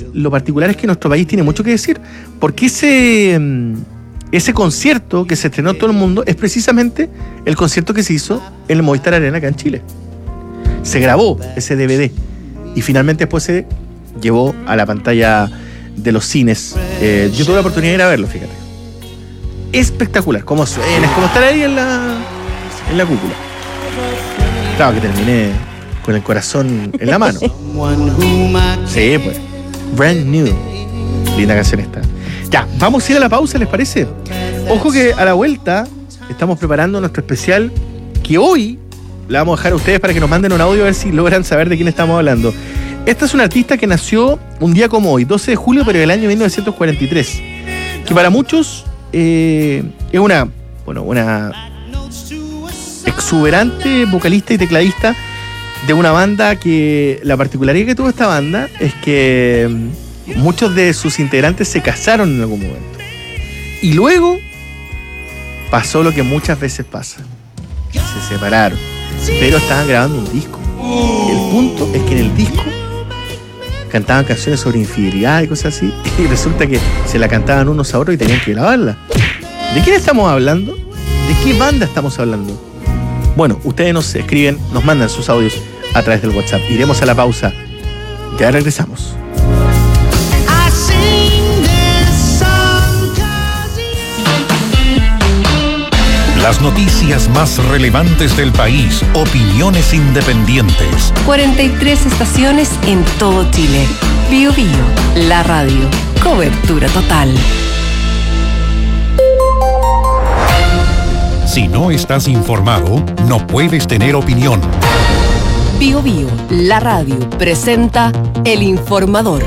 además, lo particular es que nuestro país tiene mucho que decir, porque ese concierto que se estrenó en todo el mundo es precisamente el concierto que se hizo en el Movistar Arena acá en Chile. Se grabó ese DVD y finalmente después se llevó a la pantalla de los cines. Yo tuve la oportunidad de ir a verlo, fíjate. Espectacular, cómo suena, es como estar ahí en la cúpula. Claro que terminé con el corazón en la mano. Sí, pues. Brand New. Linda canción esta. Ya, vamos a ir a la pausa, ¿les parece? Ojo que a la vuelta estamos preparando nuestro especial que hoy le vamos a dejar a ustedes para que nos manden un audio a ver si logran saber de quién estamos hablando. Esta es una artista que nació un día como hoy, 12 de julio, pero del año 1943. Que para muchos es una exuberante vocalista y tecladista de una banda que la particularidad que tuvo esta banda es que muchos de sus integrantes se casaron en algún momento. Y luego pasó lo que muchas veces pasa. Se separaron. Pero estaban grabando un disco. El punto es que en el disco cantaban canciones sobre infidelidad y cosas así. Y resulta que se la cantaban unos a otros y tenían que grabarla. ¿De quién estamos hablando? ¿De qué banda estamos hablando? Bueno, ustedes nos escriben, nos mandan sus audios a través del WhatsApp. Iremos a la pausa. Ya regresamos. Las noticias más relevantes del país, opiniones independientes. 43 estaciones en todo Chile. Bío Bío, la radio. Cobertura total. Si no estás informado, no puedes tener opinión. Bío Bío, la radio, presenta El Informador.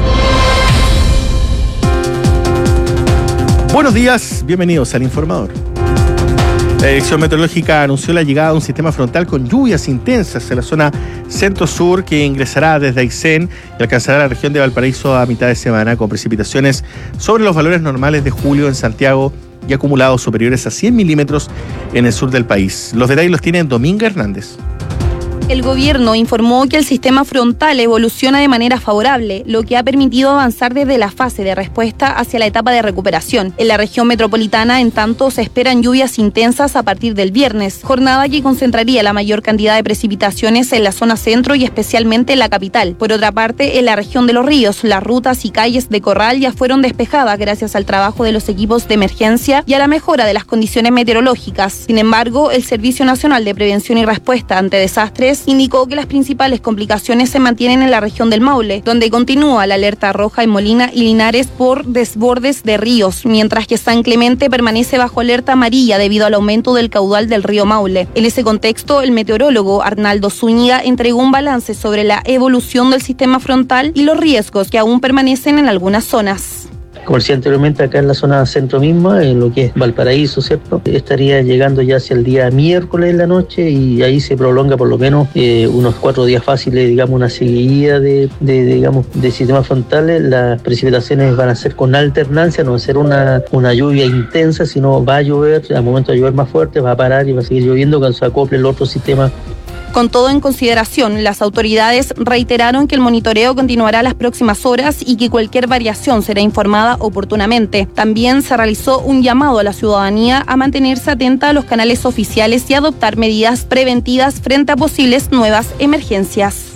Buenos días, bienvenidos al Informador. La Dirección Meteorológica anunció la llegada de un sistema frontal con lluvias intensas en la zona centro-sur que ingresará desde Aysén y alcanzará la región de Valparaíso a mitad de semana con precipitaciones sobre los valores normales de julio en Santiago y acumulados superiores a 100 milímetros en el sur del país. Los detalles los tiene Dominga Hernández. El gobierno informó que el sistema frontal evoluciona de manera favorable, lo que ha permitido avanzar desde la fase de respuesta hacia la etapa de recuperación. En la región metropolitana, en tanto, se esperan lluvias intensas a partir del viernes, jornada que concentraría la mayor cantidad de precipitaciones en la zona centro y especialmente en la capital. Por otra parte, en la región de Los Ríos, las rutas y calles de Corral ya fueron despejadas gracias al trabajo de los equipos de emergencia y a la mejora de las condiciones meteorológicas. Sin embargo, el Servicio Nacional de Prevención y Respuesta ante Desastres indicó que las principales complicaciones se mantienen en la región del Maule, donde continúa la alerta roja en Molina y Linares por desbordes de ríos, mientras que San Clemente permanece bajo alerta amarilla debido al aumento del caudal del río Maule. En ese contexto, el meteorólogo Arnaldo Zúñiga entregó un balance sobre la evolución del sistema frontal y los riesgos que aún permanecen en algunas zonas. Como decía anteriormente, acá en la zona centro misma, en lo que es Valparaíso, ¿cierto? Estaría llegando ya hacia el día miércoles en la noche y ahí se prolonga por lo menos unos 4 días fáciles, digamos, una seguidilla de sistemas frontales. Las precipitaciones van a ser con alternancia, no va a ser una lluvia intensa, sino va a llover, al momento de llover más fuerte, va a parar y va a seguir lloviendo cuando se acople el otro sistema. Con todo en consideración, las autoridades reiteraron que el monitoreo continuará las próximas horas y que cualquier variación será informada oportunamente. También se realizó un llamado a la ciudadanía a mantenerse atenta a los canales oficiales y adoptar medidas preventivas frente a posibles nuevas emergencias.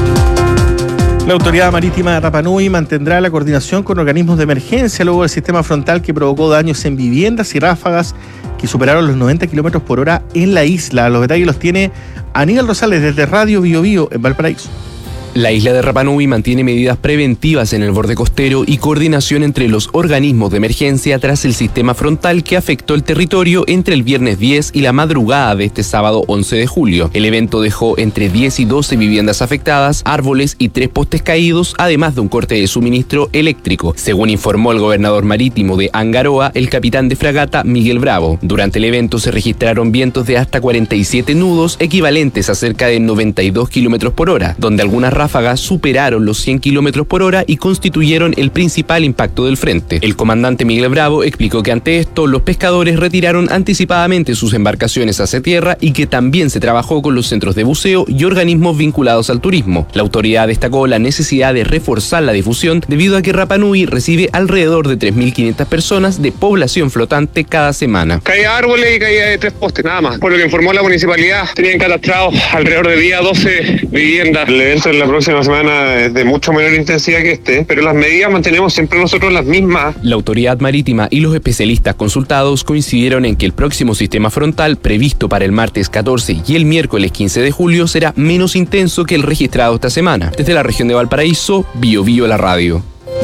La Autoridad Marítima de Rapa Nui mantendrá la coordinación con organismos de emergencia luego del sistema frontal que provocó daños en viviendas y ráfagas que superaron los 90 kilómetros por hora en la isla. Los detalles los tiene Aníbal Rosales desde Radio Bío Bío en Valparaíso. La isla de Rapa Nui mantiene medidas preventivas en el borde costero y coordinación entre los organismos de emergencia tras el sistema frontal que afectó el territorio entre el viernes 10 y la madrugada de este sábado 11 de julio. El evento dejó entre 10 y 12 viviendas afectadas, árboles y 3 postes caídos, además de un corte de suministro eléctrico, según informó el gobernador marítimo de Angaroa, el capitán de fragata Miguel Bravo. Durante el evento se registraron vientos de hasta 47 nudos, equivalentes a cerca de 92 kilómetros por hora, donde algunas ráfagas ráfagas superaron los 100 kilómetros por hora y constituyeron el principal impacto del frente. El comandante Miguel Bravo explicó que ante esto los pescadores retiraron anticipadamente sus embarcaciones hacia tierra y que también se trabajó con los centros de buceo y organismos vinculados al turismo. La autoridad destacó la necesidad de reforzar la difusión debido a que Rapa Nui recibe alrededor de 3.500 personas de población flotante cada semana. Caía árboles y caía de 3 postes, nada más. Por lo que informó la municipalidad, tenían catastrados alrededor de día 12 viviendas. El evento en la próxima semana es de mucho menor intensidad que este, pero las medidas mantenemos siempre nosotros las mismas. La autoridad marítima y los especialistas consultados coincidieron en que el próximo sistema frontal, previsto para el martes 14 y el miércoles 15 de julio, será menos intenso que el registrado esta semana. Desde la región de Valparaíso, Bio Bio la radio.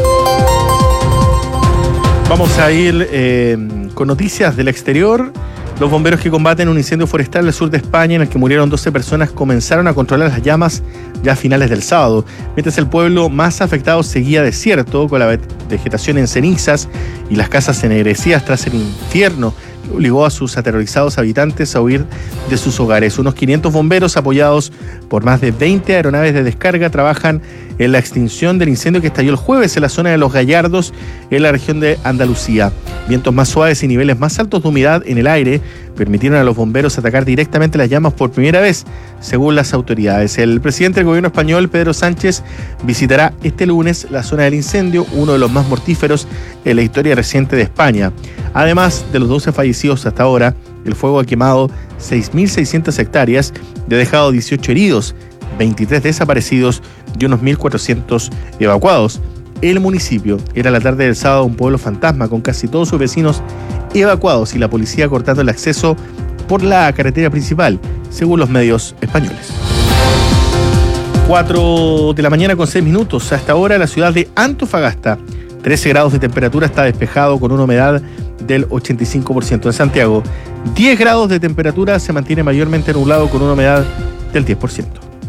Vamos a ir con noticias del exterior. Los bomberos que combaten un incendio forestal al sur de España en el que murieron 12 personas comenzaron a controlar las llamas ya a finales del sábado, mientras el pueblo más afectado seguía desierto, con la vegetación en cenizas y las casas ennegrecidas tras el infierno que obligó a sus aterrorizados habitantes a huir de sus hogares. Unos 500 bomberos apoyados por más de 20 aeronaves de descarga trabajan en la extinción del incendio que estalló el jueves en la zona de Los Gallardos, en la región de Andalucía. Vientos más suaves y niveles más altos de humedad en el aire permitieron a los bomberos atacar directamente las llamas por primera vez, según las autoridades. El presidente del gobierno español, Pedro Sánchez, visitará este lunes la zona del incendio, uno de los más mortíferos en la historia reciente de España. Además de los 12 fallecidos hasta ahora, el fuego ha quemado 6.600 hectáreas y ha dejado 18 heridos, 23 desaparecidos y unos 1.400 evacuados. El municipio era la tarde del sábado un pueblo fantasma con casi todos sus vecinos evacuados y la policía cortando el acceso por la carretera principal, según los medios españoles. 4 de la mañana con 6 minutos. Hasta ahora la ciudad de Antofagasta, 13 grados de temperatura, está despejado con una humedad del 85%. En Santiago, 10 grados de temperatura, se mantiene mayormente nublado con una humedad del 10%.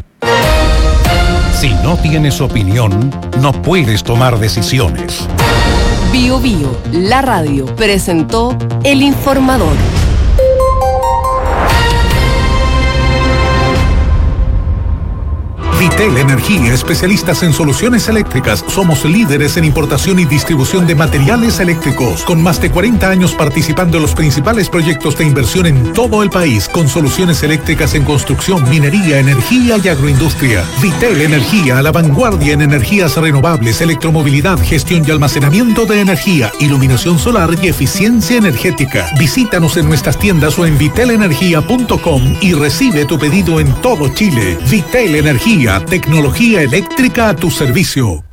Si no tienes opinión, no puedes tomar decisiones. Bio Bio, la radio, presentó El Informador. Vitel Energía, especialistas en soluciones eléctricas. Somos líderes en importación y distribución de materiales eléctricos, con más de 40 años participando en los principales proyectos de inversión en todo el país, con soluciones eléctricas en construcción, minería, energía y agroindustria. Vitel Energía, a la vanguardia en energías renovables, electromovilidad, gestión y almacenamiento de energía, iluminación solar y eficiencia energética. Visítanos en nuestras tiendas o en vitelenergia.com y recibe tu pedido en todo Chile. Vitel Energía, tecnología eléctrica a tu servicio.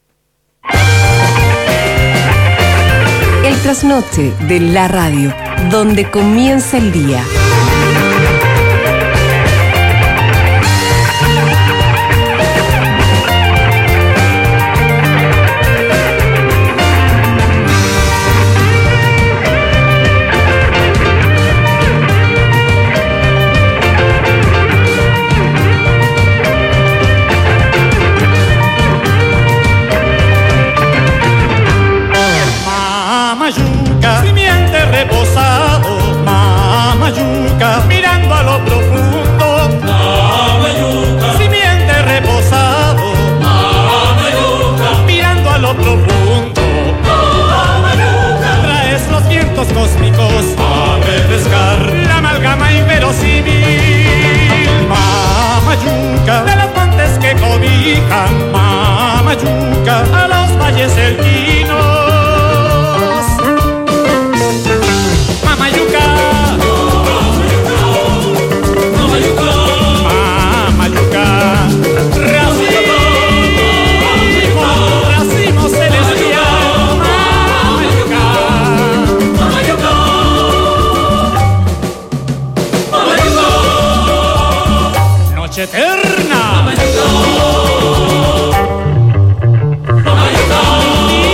El trasnoche de la radio, donde comienza el día. Simiente reposado, mamayuca, mirando a lo profundo, mamayuca, simiente reposado, mamayuca, mirando a lo profundo, mamayuca, traes los vientos cósmicos a refrescar la amalgama inverosímil, mamayuca, de los montes que cobijan, mamayuca, a los valles cerquinos. Eterna.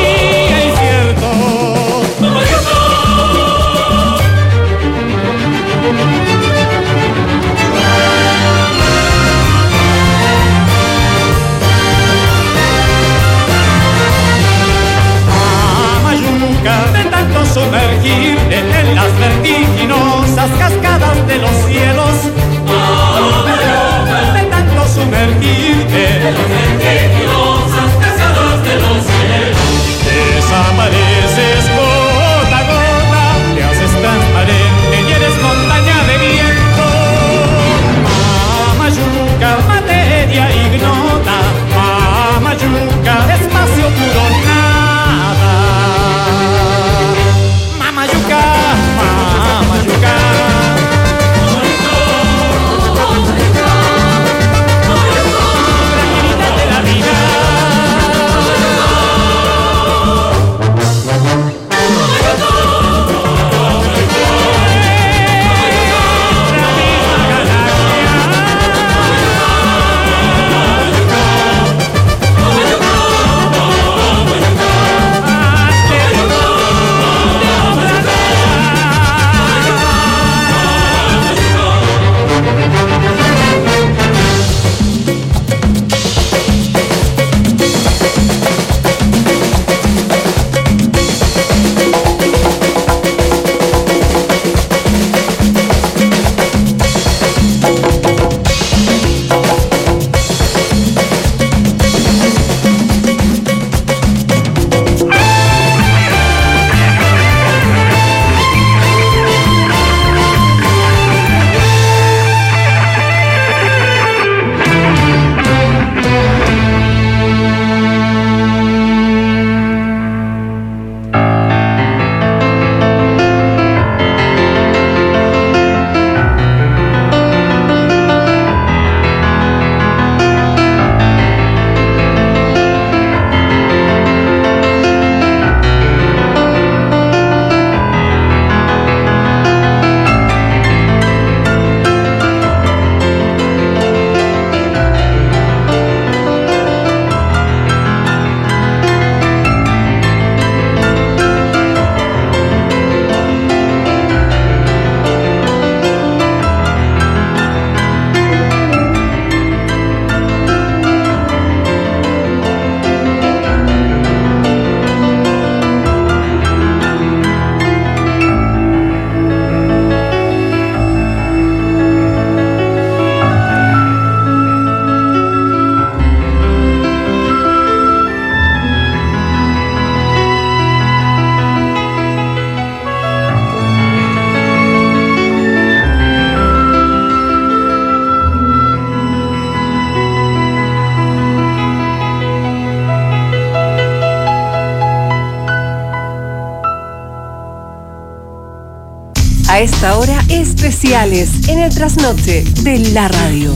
A esta hora, especiales en el trasnoche de la radio.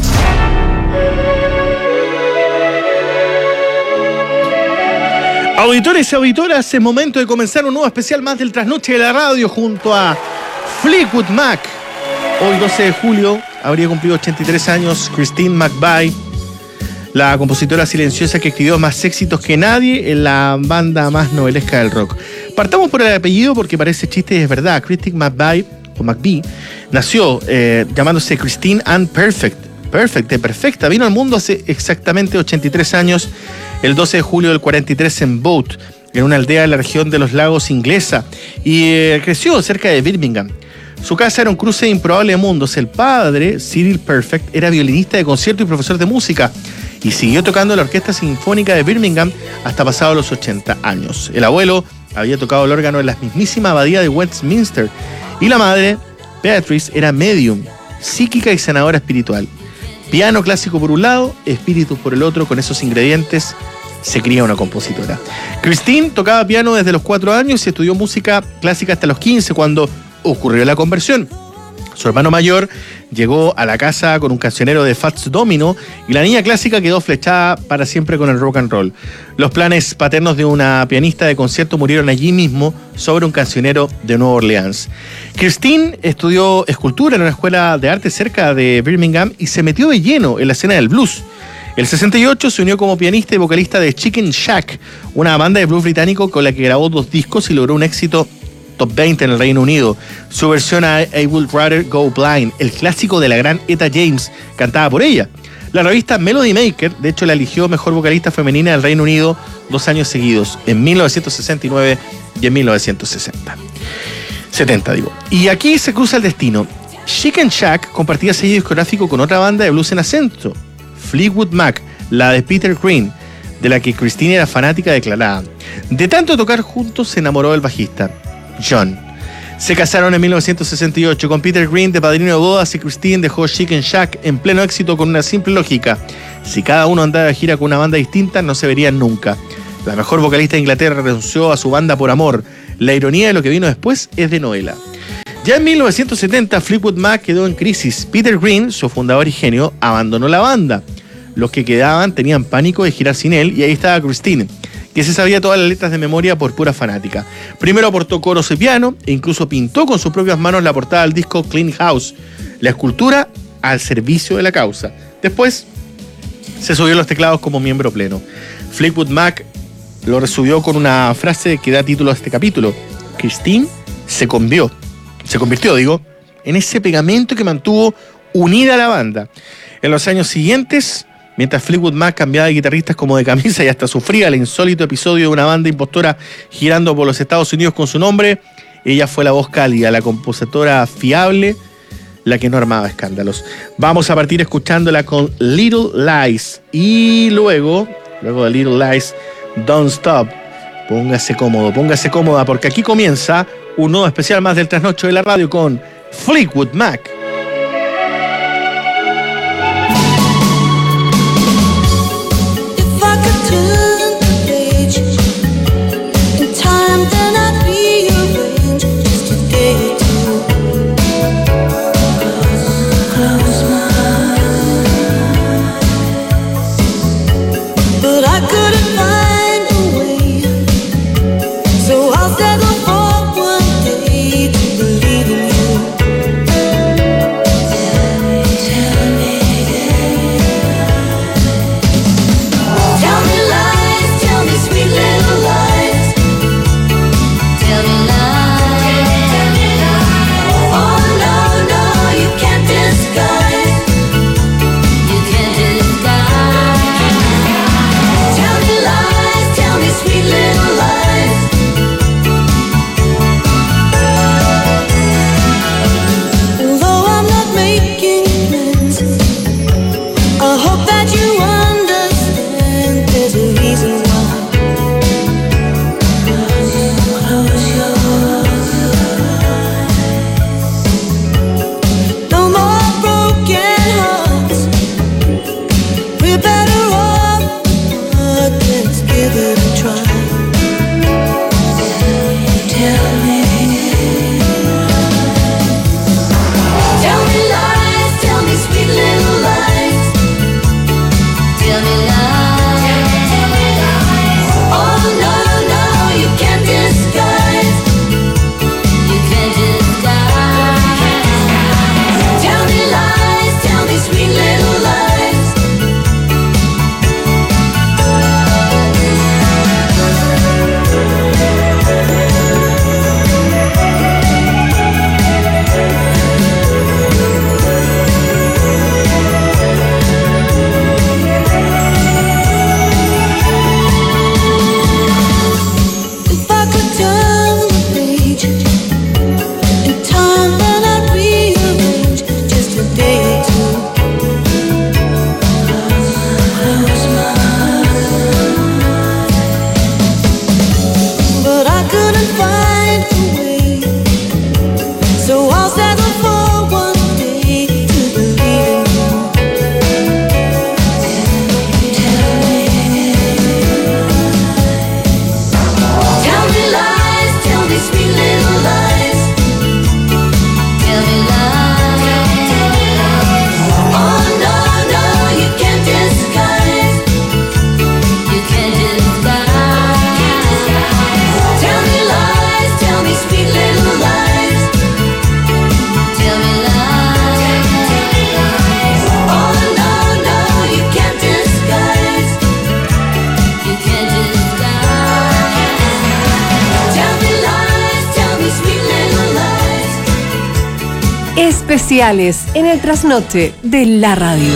Auditores y auditoras, es momento de comenzar un nuevo especial más del trasnoche de la radio junto a Fleetwood Mac. Hoy, 12 de julio, habría cumplido 83 años Christine McVie, la compositora silenciosa que escribió más éxitos que nadie en la banda más novelesca del rock. Partamos por el apellido porque parece chiste y es verdad. Christine McVie nació llamándose Christine Ann Perfecta. Vino al mundo hace exactamente 83 años, el 12 de julio del 43 en Boat, en una aldea de la región de los lagos inglesa, y creció cerca de Birmingham. Su casa era un cruce de improbables mundos. El padre, Cyril Perfect, era violinista de concierto y profesor de música, y siguió tocando en la Orquesta Sinfónica de Birmingham hasta pasados los 80 años. El abuelo había tocado el órgano en la mismísima abadía de Westminster, y la madre, Beatrice, era medium, psíquica y sanadora espiritual. Piano clásico por un lado, espíritus por el otro. Con esos ingredientes se cría una compositora. Christine tocaba piano desde los 4 años y estudió música clásica hasta los 15, cuando ocurrió la conversión. Su hermano mayor llegó a la casa con un cancionero de Fats Domino y la niña clásica quedó flechada para siempre con el rock and roll. Los planes paternos de una pianista de concierto murieron allí mismo sobre un cancionero de Nueva Orleans. Christine estudió escultura en una escuela de arte cerca de Birmingham y se metió de lleno en la escena del blues. En el 68 se unió como pianista y vocalista de Chicken Shack, una banda de blues británico con la que grabó 2 discos y logró un éxito top 20 en el Reino Unido. Su versión a I Would Rather Go Blind, el clásico de la gran Etta James, cantada por ella. La revista Melody Maker, de hecho, la eligió mejor vocalista femenina del Reino Unido 2 años seguidos, en 1969 y en 1970. Y aquí se cruza el destino. Chicken Shack compartía sello discográfico con otra banda de blues en ascenso, Fleetwood Mac, la de Peter Green, de la que Christine era fanática declarada. De tanto tocar juntos se enamoró del bajista, John. Se casaron en 1968 con Peter Green de padrino de bodas, y Christine dejó Chicken Shack en pleno éxito con una simple lógica: si cada uno andaba de gira con una banda distinta, no se verían nunca. La mejor vocalista de Inglaterra renunció a su banda por amor. La ironía de lo que vino después es de novela. Ya en 1970 Fleetwood Mac quedó en crisis. Peter Green, su fundador y genio, abandonó la banda. Los que quedaban tenían pánico de girar sin él, y ahí estaba Christine, que se sabía todas las letras de memoria por pura fanática. Primero aportó coros y piano, e incluso pintó con sus propias manos la portada del disco Clean House, la escultura al servicio de la causa. Después se subió los teclados como miembro pleno. Fleetwood Mac lo resubió con una frase que da título a este capítulo: Christine se convirtió, en ese pegamento que mantuvo unida a la banda. En los años siguientes, mientras Fleetwood Mac cambiaba de guitarristas como de camisa y hasta sufría el insólito episodio de una banda impostora girando por los Estados Unidos con su nombre, ella fue la voz cálida, la compositora fiable, la que no armaba escándalos. Vamos a partir escuchándola con Little Lies, y luego de Little Lies, Don't Stop. Póngase cómoda, porque aquí comienza un nuevo especial más del trasnocho de la radio con Fleetwood Mac. So I'll settle for one day to believe in you. especiales en el trasnoche de la radio.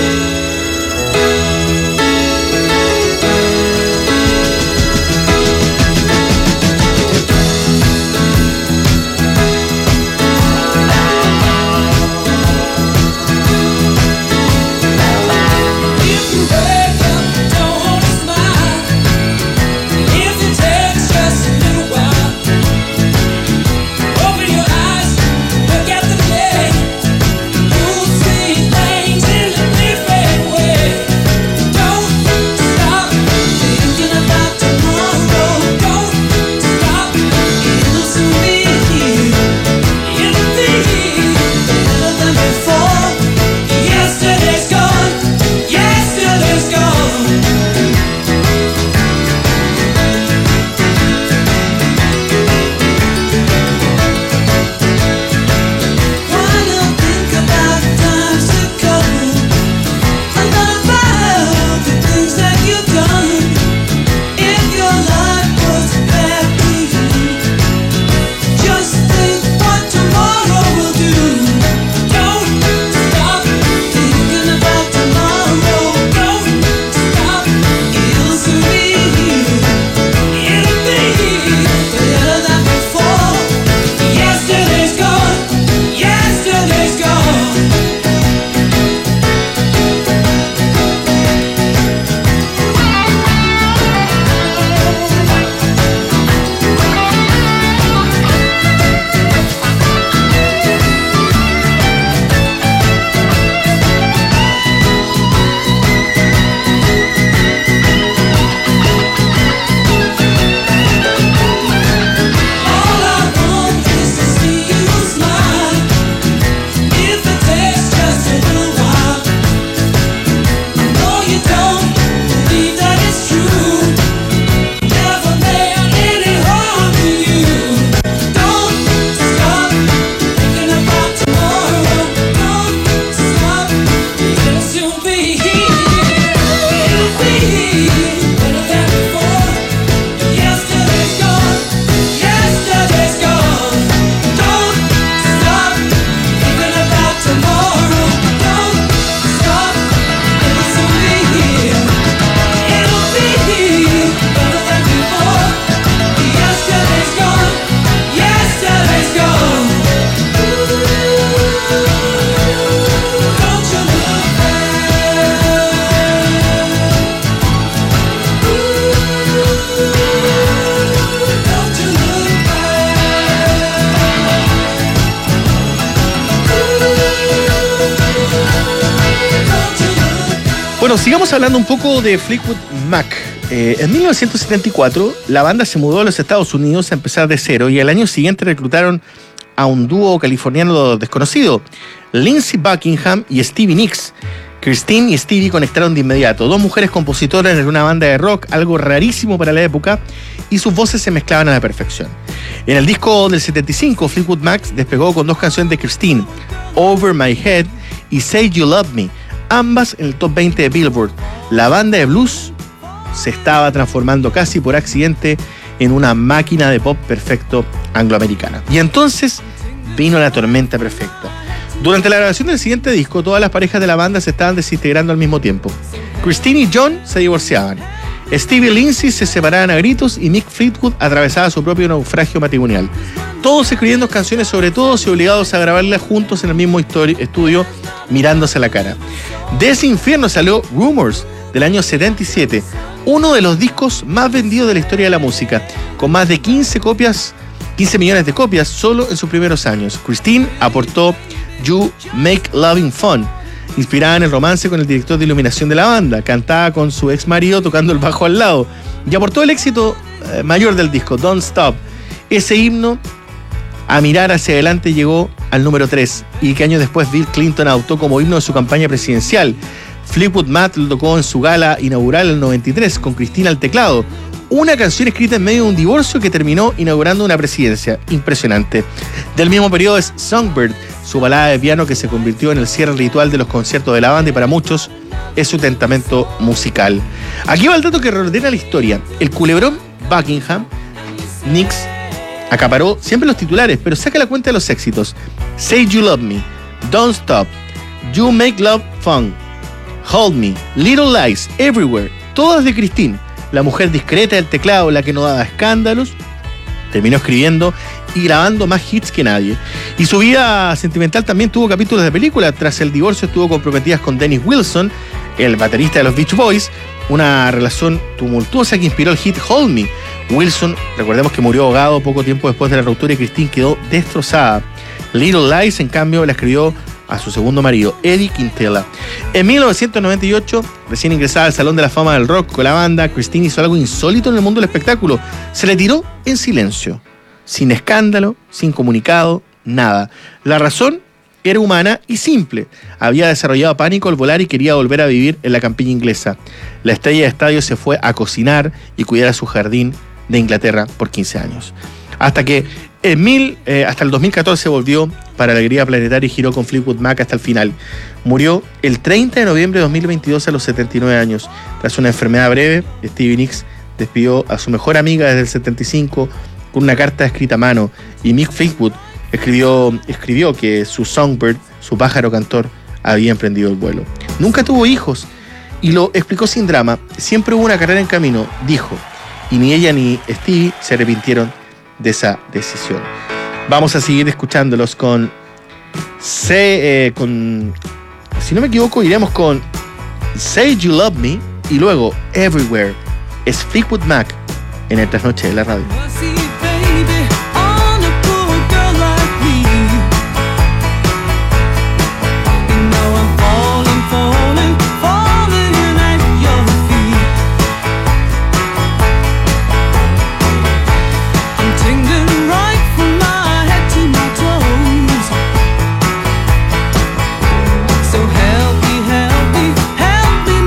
Bueno, sigamos hablando un poco de Fleetwood Mac. En 1974, la banda se mudó a los Estados Unidos a empezar de cero y al año siguiente reclutaron a un dúo californiano desconocido, Lindsey Buckingham y Stevie Nicks. Christine y Stevie conectaron de inmediato, dos mujeres compositoras en una banda de rock, algo rarísimo para la época, y sus voces se mezclaban a la perfección. En el disco del 75, Fleetwood Mac despegó con dos canciones de Christine, Over My Head y Say You Love Me, ambas en el top 20 de Billboard. La banda de blues se estaba transformando casi por accidente en una máquina de pop perfecto angloamericana. Y entonces vino la tormenta perfecta. Durante la grabación del siguiente disco, todas las parejas de la banda se estaban desintegrando al mismo tiempo. Christine y John se divorciaban. Stevie y Lindsey se separaban a gritos y Mick Fleetwood atravesaba su propio naufragio matrimonial. Todos escribiendo canciones sobre todos y obligados a grabarlas juntos en el mismo estudio, mirándose a la cara. De ese infierno salió Rumors, del año 77, uno de los discos más vendidos de la historia de la música, con más de 15 millones de copias solo en sus primeros años. Christine aportó You Make Loving Fun, inspirada en el romance con el director de iluminación de la banda, cantada con su ex marido tocando el bajo al lado, y aportó el éxito mayor del disco, Don't Stop. Ese himno a mirar hacia adelante llegó al número 3 y que años después Bill Clinton adoptó como himno de su campaña presidencial. Fleetwood Mac lo tocó en su gala inaugural en el 93 con Christine al teclado, una canción escrita en medio de un divorcio que terminó inaugurando una presidencia. Impresionante. Del mismo periodo es Songbird, su balada de piano que se convirtió en el cierre ritual de los conciertos de la banda y para muchos es su testamento musical. Aquí va el dato que reordena la historia. El culebrón Buckingham, Nicks, acaparó siempre los titulares, pero saca la cuenta de los éxitos. Say You Love Me, Don't Stop, You Make Love Fun, Hold Me, Little Lies, Everywhere, todas de Christine, la mujer discreta del teclado, la que no daba escándalos. Terminó escribiendo y grabando más hits que nadie. Y su vida sentimental también tuvo capítulos de película. Tras el divorcio estuvo comprometida con Dennis Wilson, el baterista de los Beach Boys, una relación tumultuosa que inspiró el hit Hold Me. Wilson, recordemos que murió ahogado poco tiempo después de la ruptura y Christine quedó destrozada. Little Lies, en cambio, la escribió a su segundo marido, Eddie Quintela. En 1998, recién ingresada al Salón de la Fama del Rock con la banda, Christine hizo algo insólito en el mundo del espectáculo. Se retiró en silencio, sin escándalo, sin comunicado, nada. La razón era humana y simple. Había desarrollado pánico al volar y quería volver a vivir en la campiña inglesa. La estrella de estadio se fue a cocinar y cuidar a su jardín de Inglaterra por 15 años. Hasta que hasta el 2014 volvió para Alegría Planetaria y giró con Fleetwood Mac hasta el final. Murió el 30 de noviembre de 2022 a los 79 años. Tras una enfermedad breve, Stevie Nicks despidió a su mejor amiga desde el 75 con una carta escrita a mano, y Mick Fleetwood escribió que su Songbird, su pájaro cantor, había emprendido el vuelo. Nunca tuvo hijos y lo explicó sin drama. Siempre hubo una carrera en camino, dijo, y ni ella ni Stevie se arrepintieron de esa decisión. Vamos a seguir escuchándolos si no me equivoco, iremos con Say You Love Me y luego Everywhere. Es Fleetwood Mac en el Trasnoche de la Radio.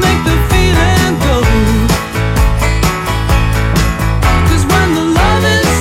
When the love is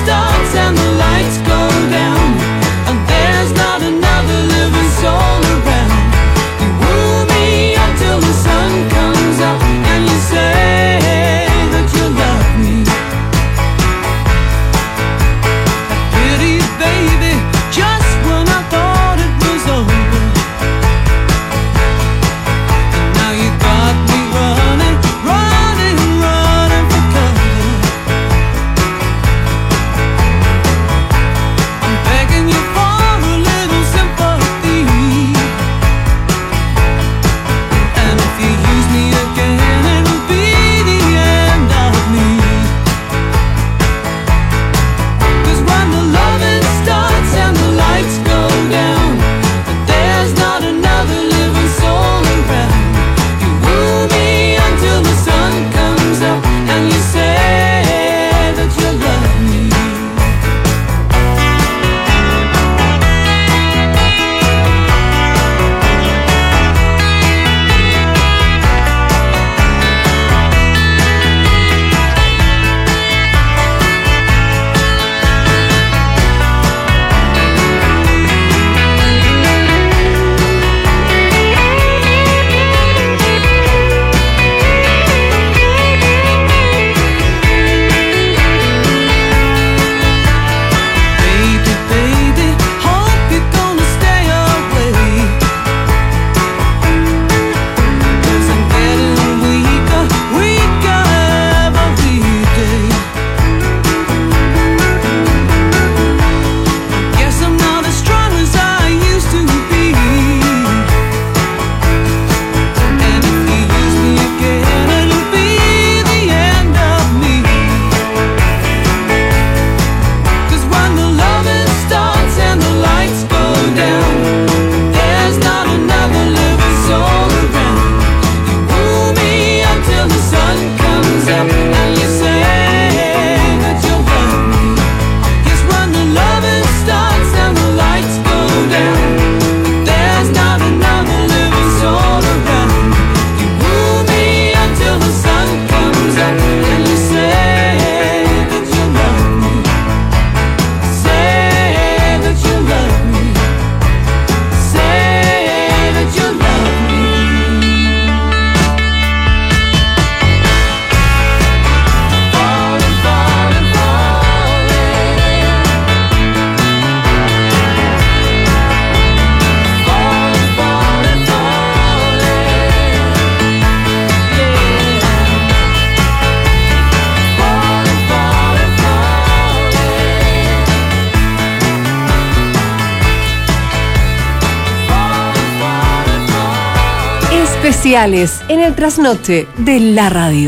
especiales en el trasnoche de la radio.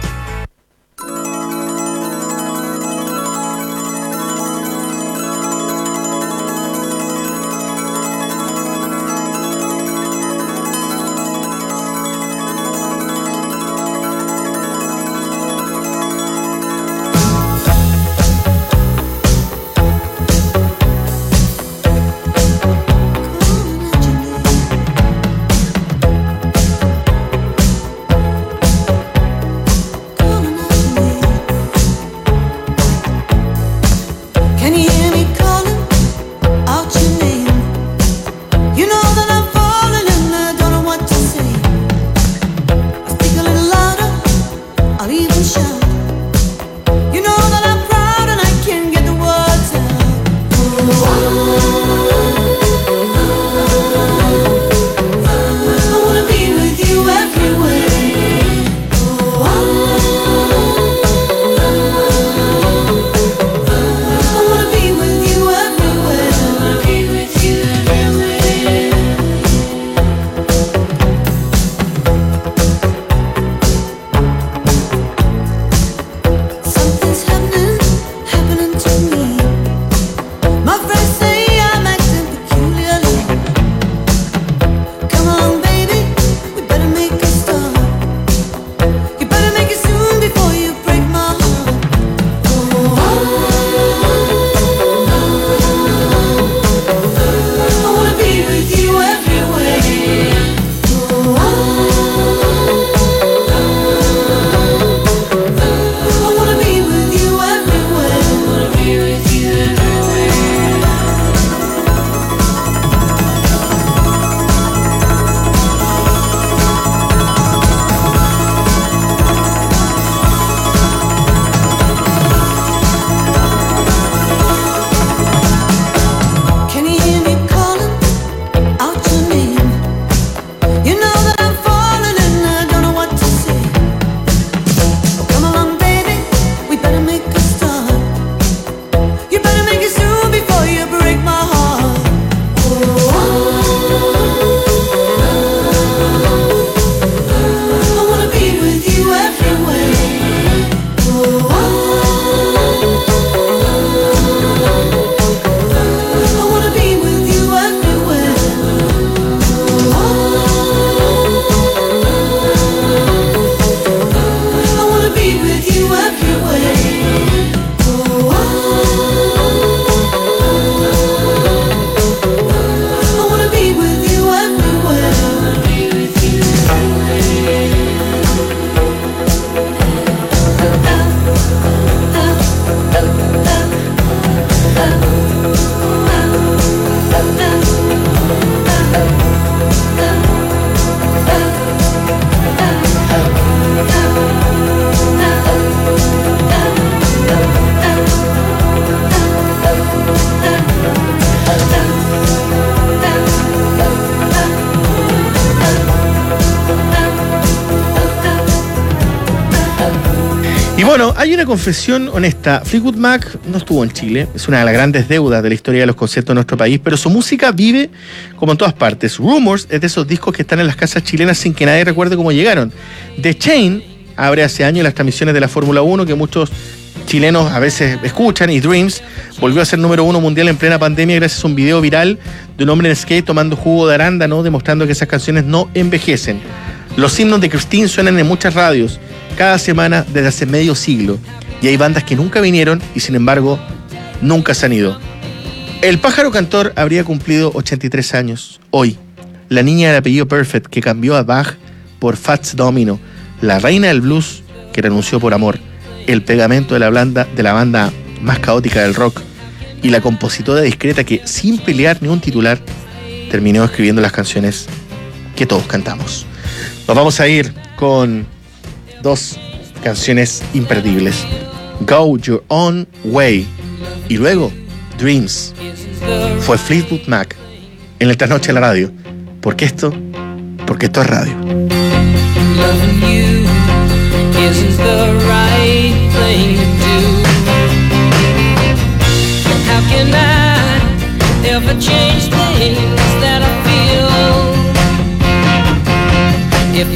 Y bueno, hay una confesión honesta. Fleetwood Mac no estuvo en Chile, es una de las grandes deudas de la historia de los conciertos de nuestro país, pero su música vive como en todas partes. Rumors es de esos discos que están en las casas chilenas sin que nadie recuerde cómo llegaron. The Chain abre hace años las transmisiones de la Fórmula 1 que muchos chilenos a veces escuchan, y Dreams volvió a ser número 1 mundial en plena pandemia gracias a un video viral de un hombre en skate tomando jugo de arándano, demostrando que esas canciones no envejecen. Los himnos de Christine suenan en muchas radios cada semana desde hace medio siglo, y hay bandas que nunca vinieron y sin embargo nunca se han ido. El pájaro cantor habría cumplido 83 años hoy. La niña del apellido Perfect que cambió a Bach por Fats Domino, la reina del blues que renunció por amor, el pegamento de la banda más caótica del rock, y la compositora discreta que, sin pelear ni un titular, terminó escribiendo las canciones que todos cantamos. Nos vamos a ir con dos canciones imperdibles: Go Your Own Way y luego Dreams. Fue Fleetwood Mac en el Trasnoche de la Radio, porque esto es radio. Loving you isn't the right thing to do. How can I ever change things that I feel if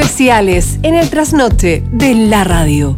especiales en el trasnoche de la radio.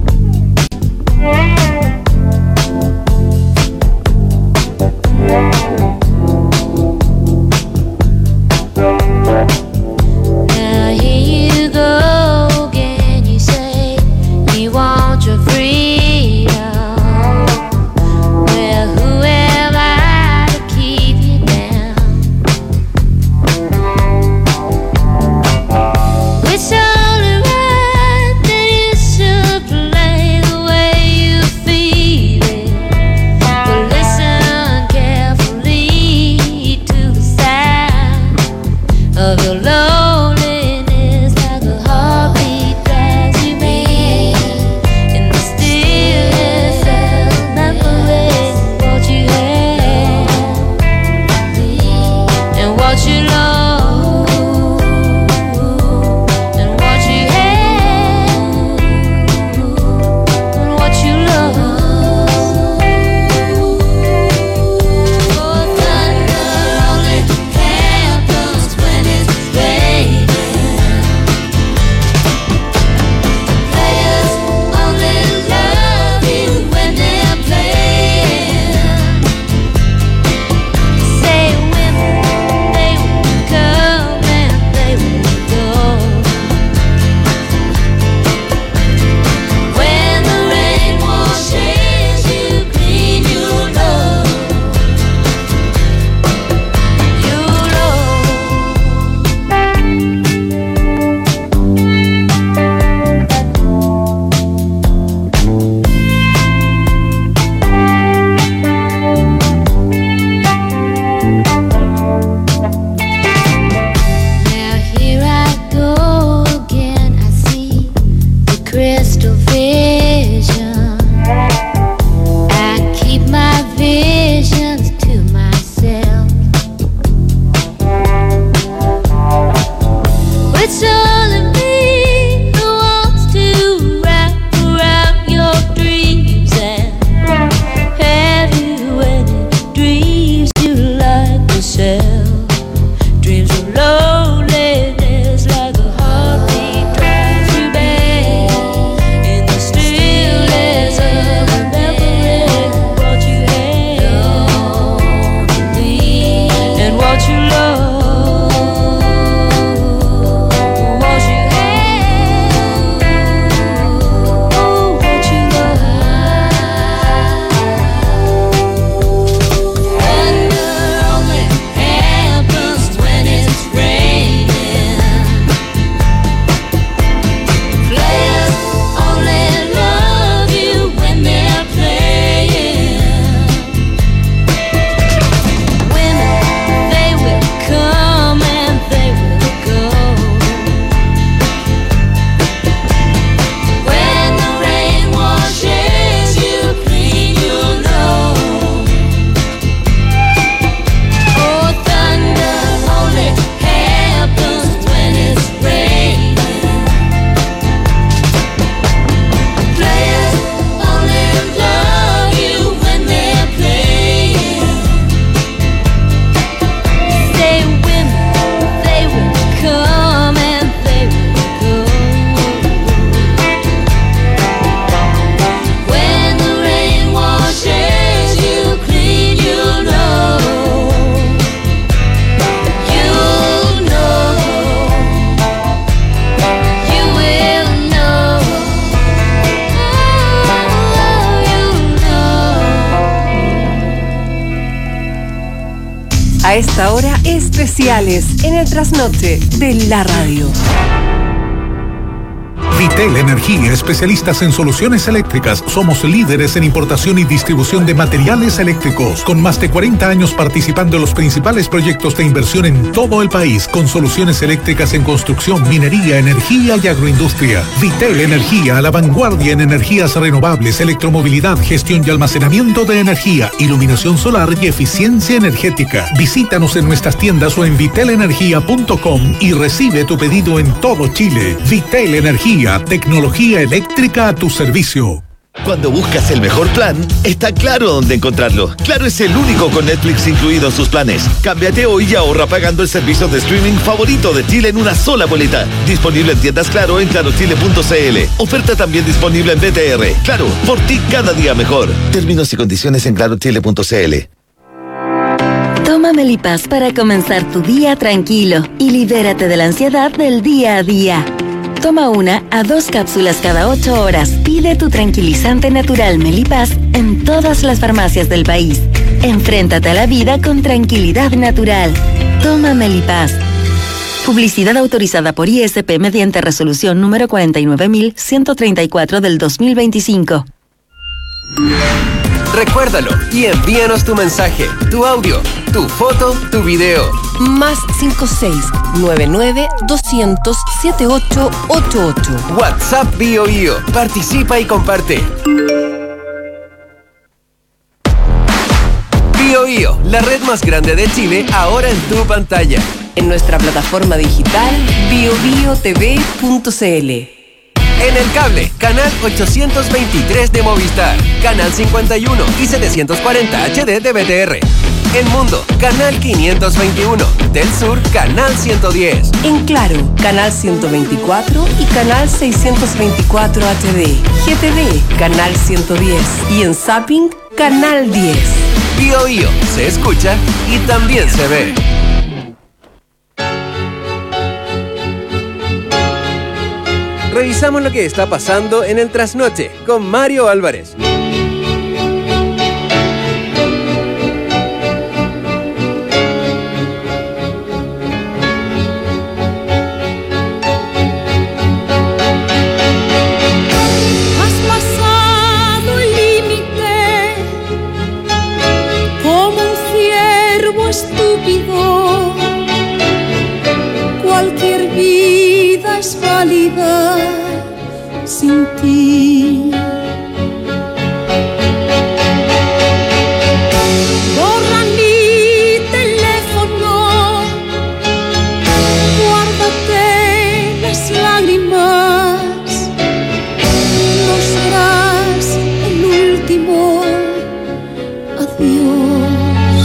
A esta hora, especiales en el trasnoche de la radio. Vitel Energía, especialistas en soluciones eléctricas. Somos líderes en importación y distribución de materiales eléctricos, con más de 40 años participando en los principales proyectos de inversión en todo el país, con soluciones eléctricas en construcción, minería, energía y agroindustria. Vitel Energía, a la vanguardia en energías renovables, electromovilidad, gestión y almacenamiento de energía, iluminación solar y eficiencia energética. Visítanos en nuestras tiendas o en vitelenergia.com y recibe tu pedido en todo Chile. Vitel Energía, tecnología eléctrica a tu servicio. Cuando buscas el mejor plan, está Claro dónde encontrarlo. Claro es el único con Netflix incluido en sus planes. Cámbiate hoy y ahorra pagando el servicio de streaming favorito de Chile en una sola boleta. Disponible en tiendas Claro en clarochile.cl. Oferta también disponible en BTR. Claro, por ti cada día mejor. Términos y condiciones en clarochile.cl. Toma Melipaz para comenzar tu día tranquilo y libérate de la ansiedad del día a día. Toma 1 a 2 cápsulas cada 8 horas. Pide tu tranquilizante natural Melipaz en todas las farmacias del país. Enfréntate a la vida con tranquilidad natural. Toma Melipaz. Publicidad autorizada por ISP mediante resolución número 49.134 del 2025. Recuérdalo y envíanos tu mensaje, tu audio, tu foto, tu video. Más 56-99-200-7888. WhatsApp BioBio. Participa y comparte. BioBio, la red más grande de Chile, ahora en tu pantalla. En nuestra plataforma digital biobiotv.cl. En el cable, canal 823 de Movistar, canal 51 y 740 HD de BTR. En Mundo, canal 521. Del Sur, canal 110. En Claro, canal 124 y canal 624 HD. GTV, canal 110. Y en Zapping, canal 10. BioBio, se escucha y también se ve. Revisamos lo que está pasando en el Trasnoche con Mario Álvarez. Has pasado el límite como un ciervo estúpido. Cualquier vida es válida sin ti. Borra mi teléfono, guárdate las lágrimas. No serás el último adiós.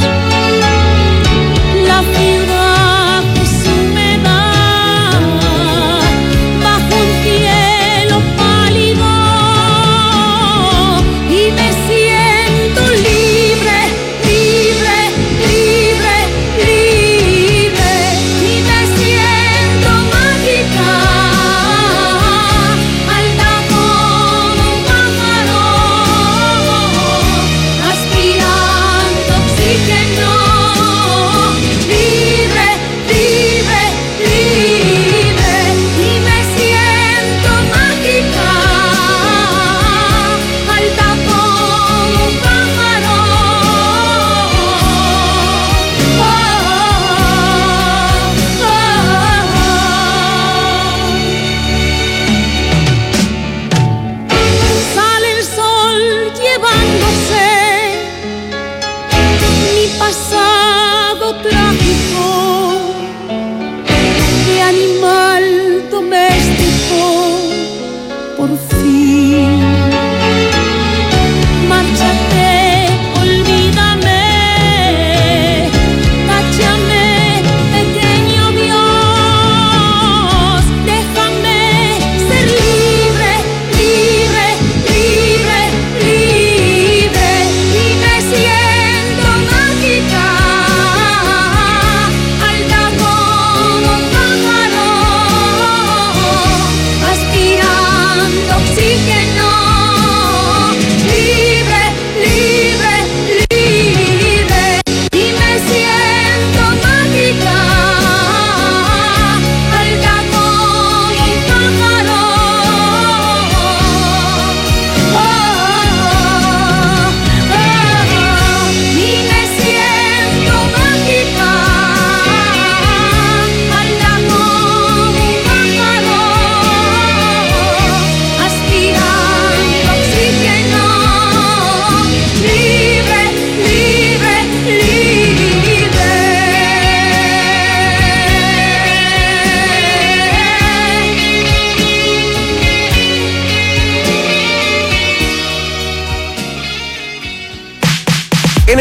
La ciudad es húmeda bajo un cielo pálido.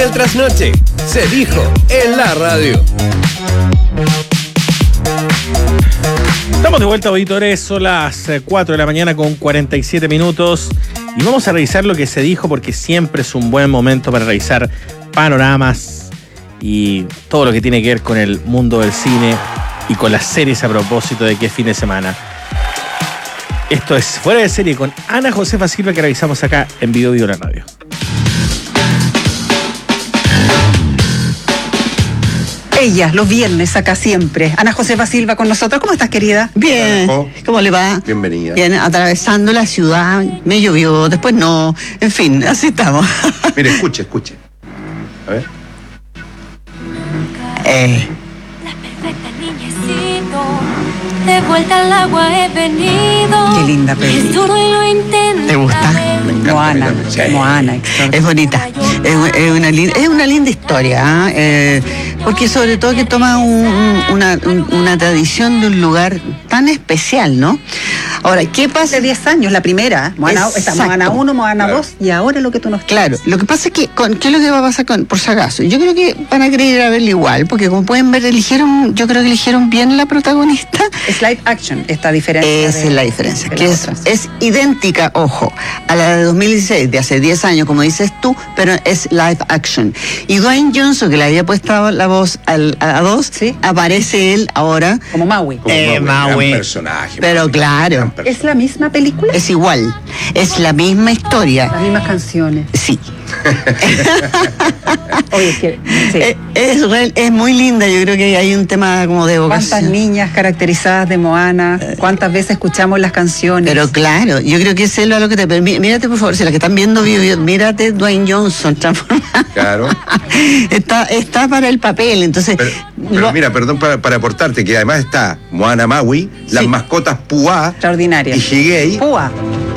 el trasnoche. Se dijo en la radio. Estamos de vuelta, auditores, son las 4 de la mañana con 47 minutos y vamos a revisar lo que se dijo porque siempre es un buen momento para revisar panoramas y todo lo que tiene que ver con el mundo del cine y con las series a propósito de que es fin de semana. Esto es Fuera de Serie con Ana Josefa Silva que revisamos acá en Video la Radio. Ella, los viernes, acá siempre. Ana Josefa Silva con nosotros. ¿Cómo estás, querida? Bien. ¿Cómo le va? Bienvenida. Bien, atravesando la ciudad. Me llovió, después no. En fin, así estamos. Mire, escuche. A ver. De vuelta al agua he venido. Qué linda peli. Es duro y lo intento. ¿Te gusta? Moana. Es bonita. Es una linda historia, porque sobre todo que toma una tradición de un lugar tan especial, ¿no? Ahora, ¿qué pasa? Hace 10 años, la primera. Está Moana 1, Moana 2 y ahora lo que tú nos Claro, lo que pasa es que, ¿qué es lo que va a pasar por si acaso? Yo creo que van a querer ir a verla igual, porque como pueden ver, yo creo que eligieron bien la protagonista. Es live action, esta diferencia. Esa es la diferencia, que es idéntica, ojo, a la de 2016, de hace 10 años, como dices tú, pero es live action. Y Dwayne Johnson, que le había puesto la voz a dos, ¿sí? Aparece él ahora. Como Maui. Maui. Gran personaje. Pero claro. ¿Es la misma película? Es igual. Es la misma historia. Las mismas canciones. Sí. Oye, sí. Es muy linda, yo creo que hay un tema como de vocación. ¿Cuántas niñas caracterizadas de Moana? ¿Cuántas veces escuchamos las canciones? Pero claro, yo creo que es lo que te permite. Mírate, por favor, si las que están viendo, mírate Dwayne Johnson transformado. Claro. Está para el papel, entonces. Pero mira, perdón para aportarte, que además está Moana Maui, las mascotas Puá. Extraordinaria. Y Higei. Púa.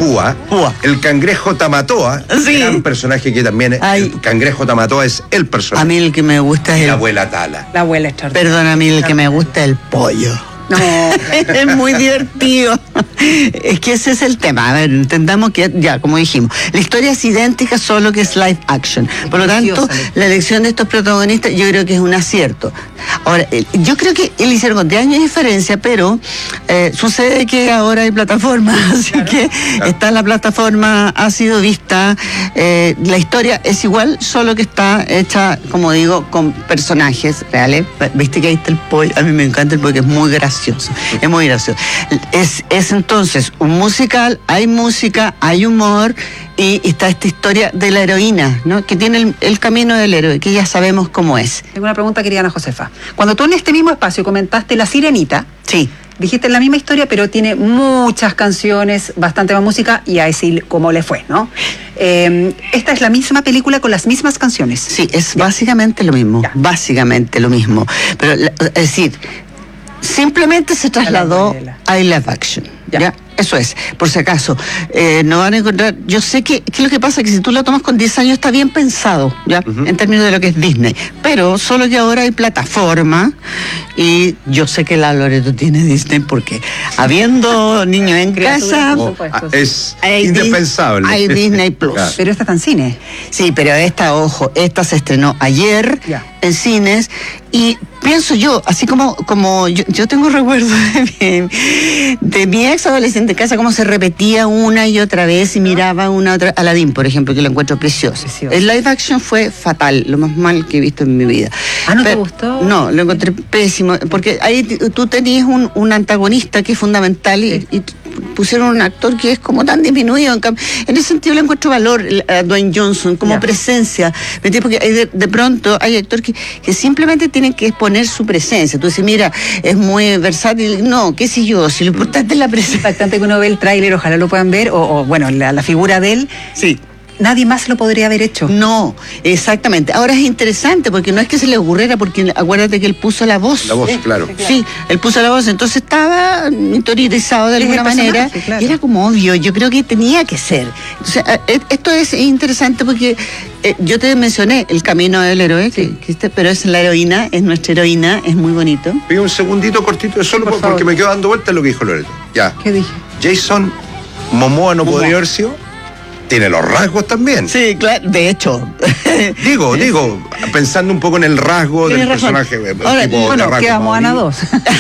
El cangrejo Tamatoa. Sí. Gran personaje que también el cangrejo Tamatoa es el personaje. A mí el que me gusta es la abuela Tala. La abuela extraordinaria. Perdón, a mí el que me gusta es el pollo. No, es muy divertido. Es que ese es el tema. A ver, entendamos que ya, como dijimos, la historia es idéntica, solo que es live action. Por lo tanto, la elección de estos protagonistas yo creo que es un acierto. Ahora, yo creo que él hicieron con 10 años de diferencia, pero sucede que ahora hay plataformas, así que está en la plataforma, ha sido vista. La historia es igual, solo que está hecha, como digo, con personajes reales. Viste que ahí está el pollo. A mí me encanta el pollo, que es muy gracioso. Es muy gracioso. Es entonces un musical, hay música, hay humor y está esta historia de la heroína, ¿no? Que tiene el camino del héroe, que ya sabemos cómo es. Tengo una pregunta, querida Ana Josefa. Cuando tú en este mismo espacio comentaste La Sirenita, sí, dijiste la misma historia, pero tiene muchas canciones, bastante más música, y a decir cómo le fue, ¿no? Esta es la misma película con las mismas canciones. Sí, es básicamente lo mismo, básicamente lo mismo. Pero, es decir, simplemente se trasladó a live action. ¿Ya? Eso es, por si acaso. No van a encontrar. Yo sé que lo que pasa es que si tú lo tomas con 10 años está bien pensado, ¿ya? En términos de lo que es Disney. Pero solo que ahora hay plataforma y yo sé que la Loreto tiene Disney porque habiendo niños en casa es indispensable. Hay Disney Plus. Claro. Pero esta está en cine. Sí, pero esta se estrenó ayer en cines y pienso yo, así como yo tengo recuerdos de mi ex adolescente en casa, como se repetía una y otra vez y miraba una otra. Aladdin, por ejemplo, que lo encuentro precioso. El live action fue fatal, lo más mal que he visto en mi vida. ¿No te gustó? No, lo encontré pésimo, porque ahí tú tenías un antagonista que es fundamental y pusieron un actor que es como tan disminuido. En ese sentido le encuentro valor a Dwayne Johnson como presencia. Porque de pronto hay actores que simplemente tienen que exponer su presencia. Tú dices, mira, es muy versátil. No, qué sé yo, si lo importante es la presencia. Impactante que uno ve el tráiler, ojalá lo puedan ver, o bueno, la figura de él. Sí. Nadie más lo podría haber hecho. No, exactamente. Ahora es interesante porque no es que se le ocurriera, porque acuérdate que él puso la voz. La voz, claro. Sí, él puso la voz, entonces estaba interiorizado de alguna manera. Claro. Y era como obvio, yo creo que tenía que ser. Entonces, esto es interesante porque yo te mencioné el camino del héroe, pero es la heroína, es nuestra heroína, es muy bonito. Pido un segundito cortito, solo porque me quedo dando vueltas lo que dijo Loreto. Ya. ¿Qué dije? Jason Momoa no podría haber sido. tiene los rasgos también. Sí, claro, de hecho. Digo, pensando un poco en el rasgo del personaje. Ahora, bueno, queda Moana 2.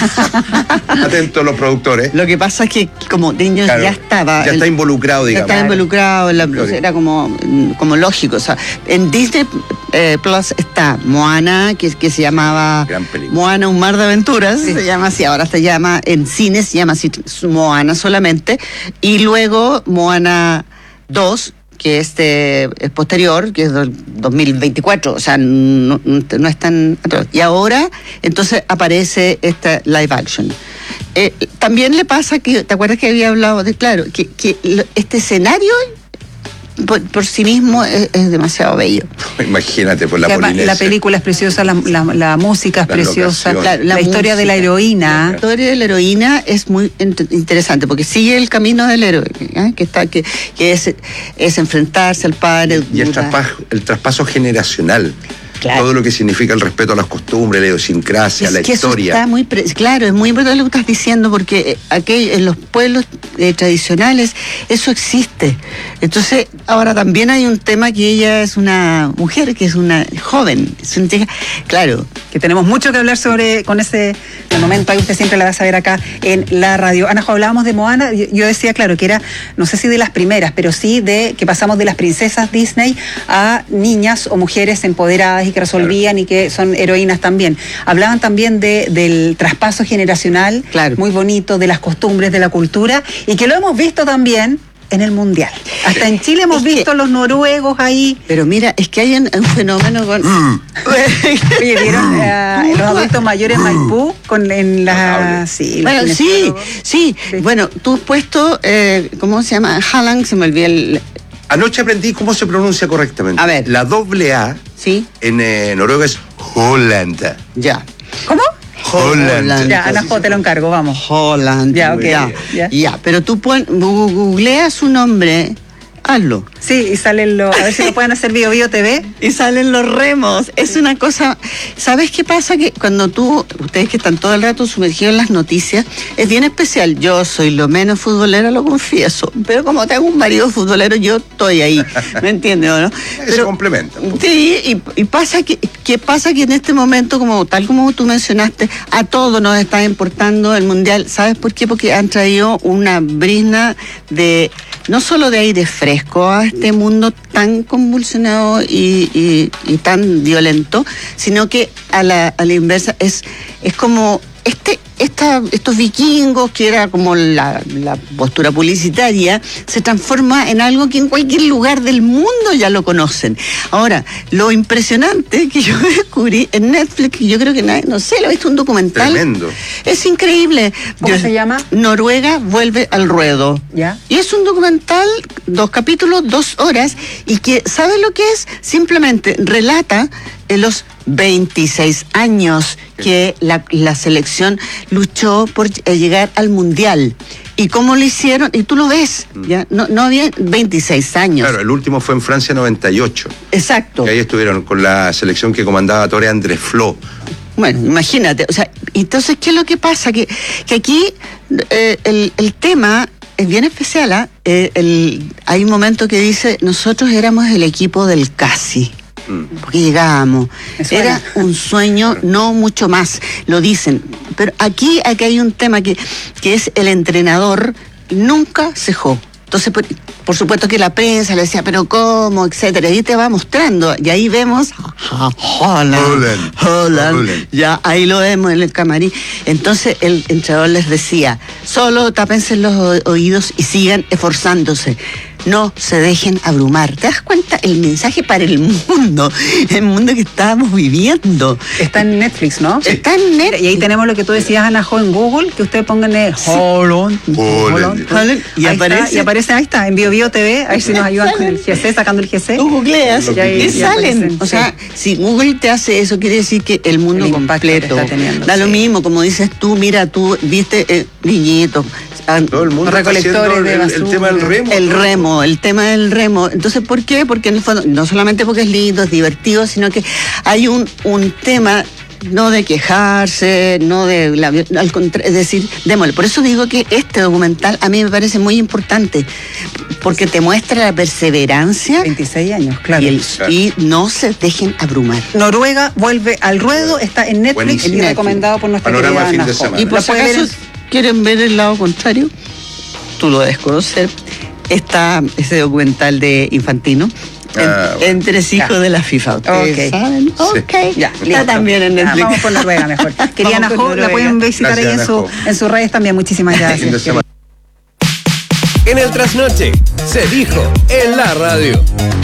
Atentos los productores. Lo que pasa es que como niño Claro, ya estaba. ya está involucrado, digamos. Ya estaba involucrado, era como lógico. O sea, en Disney Plus está Moana, que se llamaba Moana, un mar de aventuras, se llama así, ahora se llama, en cine se llama así, Moana solamente, y luego Moana 2, que es posterior, que es del 2024, o sea, no es tan atrás. Y ahora, entonces, aparece esta live action. También le pasa que, ¿te acuerdas que había hablado de, claro, que este escenario por sí mismo es demasiado bello. Imagínate, por la Polinesia. La película es preciosa, la música es preciosa, la historia de la heroína. La historia de la heroína es muy interesante porque sigue el camino del héroe, que es enfrentarse al padre. Y el traspaso generacional. Claro. Todo lo que significa el respeto a las costumbres, la idiosincrasia, la historia. Eso está claro, es muy importante lo que estás diciendo, porque aquí en los pueblos tradicionales eso existe. Entonces, ahora también hay un tema que ella es una mujer, que es una joven, es una chica, claro. Que tenemos mucho que hablar con ese momento, ahí usted siempre la va a saber acá en la radio. Ana, hablábamos de Moana, yo decía, claro, que era, no sé si de las primeras, pero sí de que pasamos de las princesas Disney a niñas o mujeres empoderadas y que resolvían y que son heroínas también. Hablaban también del traspaso generacional, muy bonito, de las costumbres, de la cultura, y que lo hemos visto también en el Mundial. Hasta en Chile hemos visto los noruegos ahí. Pero mira, es que hay un fenómeno con... Oye, ¿vieron los adultos mayores Maipú? En la... Sí, bueno, sí. Bueno, tú has puesto, ¿cómo se llama? Haaland, se me olvidó el... Anoche aprendí cómo se pronuncia correctamente. A ver. La doble A en noruego es Holland. Ya. ¿Cómo? Holland. Ya, Ana Jo, te lo encargo, vamos. Holland. Ya, ok. Ya, pero tú googleas su nombre, hazlo. Sí, y salen a ver si lo pueden hacer Bio TV. Y salen los remos. Es una cosa... ¿Sabes qué pasa? Que cuando ustedes que están todo el rato sumergidos en las noticias, es bien especial. Yo soy lo menos futbolera, lo confieso. Pero como tengo un marido futbolero, yo estoy ahí. ¿Me entiendes o no? Eso complementa. Sí, y pasa que pasa que en este momento, tal como tú mencionaste, a todos nos está importando el Mundial. ¿Sabes por qué? Porque han traído una brizna de... no solo de aire fresco a este mundo tan convulsionado y tan violento, sino que a la inversa es como estos vikingos, que era como la postura publicitaria, se transforma en algo que en cualquier lugar del mundo ya lo conocen. Ahora, lo impresionante que yo descubrí en Netflix, yo creo que nadie, no sé, lo he visto un documental. Tremendo. Es increíble. ¿Cómo se llama? Noruega vuelve al ruedo. ¿Ya? Y es un documental, 2 capítulos, 2 horas, y que, ¿sabes lo que es? Simplemente relata en los 26 años que la selección luchó por llegar al Mundial. ¿Y cómo lo hicieron? Y tú lo ves, ¿ya? No había 26 años. Claro, el último fue en Francia 98. Exacto. Y ahí estuvieron con la selección que comandaba Tore Andrés Flo. Bueno, imagínate, o sea, entonces, ¿qué es lo que pasa? Que aquí el tema es bien especial, hay un momento que dice, nosotros éramos el equipo del casi. Porque llegábamos. Era un sueño, no mucho más, lo dicen. Pero aquí hay un tema que es el entrenador nunca cejó. Entonces, por supuesto que la prensa le decía, pero ¿cómo? Etcétera. Y ahí te va mostrando. Y ahí vemos Holland. Ya ahí lo vemos en el camarín. Entonces el entrenador les decía, solo tápense los oídos y sigan esforzándose. No se dejen abrumar. ¿Te das cuenta? El mensaje para el mundo que estábamos viviendo. Está en Netflix, ¿no? Sí. Está en Netflix. Y ahí tenemos lo que tú decías, Ana Jo, en Google, que ustedes pongan Holland. Y aparece, ahí está, en Bio TV, ahí si nos ayudan con el GC, sacando el GC. Tú googleas y salen. O sea, si Google te hace eso, quiere decir que el mundo completo está teniendo, da lo mismo, como dices tú, mira, tú viste niñitos. Todo el mundo recolectores de basura. El tema del remo. El tema del remo. Entonces, ¿por qué? Porque en el fondo, no solamente porque es lindo, es divertido, sino que hay un tema no de quejarse, no de al contrario, es decir, démosle. Por eso digo que este documental a mí me parece muy importante, porque te muestra la perseverancia. 26 años, claro. Y no se dejen abrumar. Noruega vuelve al ruedo, está en Netflix y recomendado por nuestra querida Ana Jo. Y por si acaso quieren ver el lado contrario, tú lo debes conocer, está ese documental de Infantino. En Tres hijos de la FIFA. ¿Ustedes saben? Ok, ya. Está también en Netflix. Vamos por Noruega mejor. Querida Ana Jo, la pueden visitar ahí en sus redes también. Muchísimas gracias. En el trasnoche, se dijo en la radio.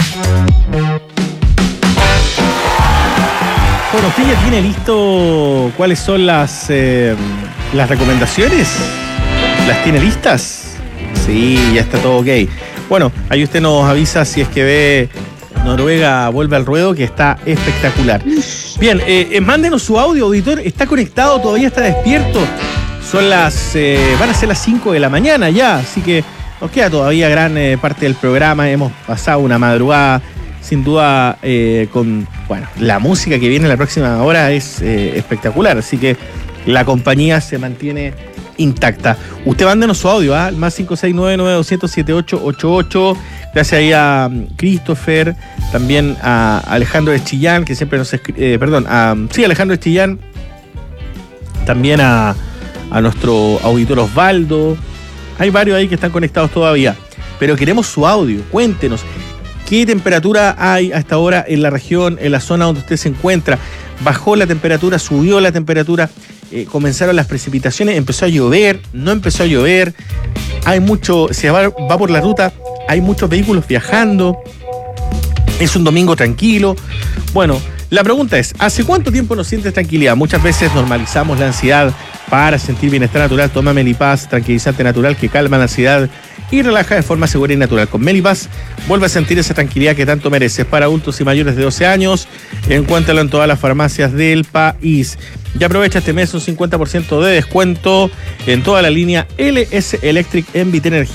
Bueno, ¿usted ya tiene listo cuáles son las recomendaciones? ¿Las tiene listas? Sí, ya está todo ok. Bueno, ahí usted nos avisa si es que ve Noruega vuelve al ruedo, que está espectacular. Bien, mándenos su audio, auditor. ¿Está conectado? ¿Todavía está despierto? Son van a ser las 5 de la mañana ya, así que nos queda todavía gran parte del programa. Hemos pasado una madrugada, sin duda, con, bueno, la música que viene la próxima hora es espectacular, así que la compañía se mantiene intacta. Usted mándenos su audio, más 569-9200-7888. Gracias ahí a Christopher, también a Alejandro de Chillán, que siempre nos escribe, Alejandro de Chillán, también a nuestro auditor Osvaldo. Hay varios ahí que están conectados todavía, pero queremos su audio. Cuéntenos qué temperatura hay hasta ahora en la región, en la zona donde usted se encuentra. ¿Bajó la temperatura? ¿Subió la temperatura? Comenzaron las precipitaciones, empezó a llover, no empezó a llover, hay mucho, se va por la ruta, hay muchos vehículos viajando, es un domingo tranquilo. Bueno, la pregunta es, ¿hace cuánto tiempo no sientes tranquilidad? Muchas veces normalizamos la ansiedad para sentir bienestar natural. Toma Melipaz, tranquilizante natural que calma la ansiedad y relaja de forma segura y natural. Con Melipaz vuelve a sentir esa tranquilidad que tanto mereces. Para adultos y mayores de 12 años, encuéntralo en todas las farmacias del país. Y aprovecha este mes un 50% de descuento en toda la línea LS Electric en Vitenergia.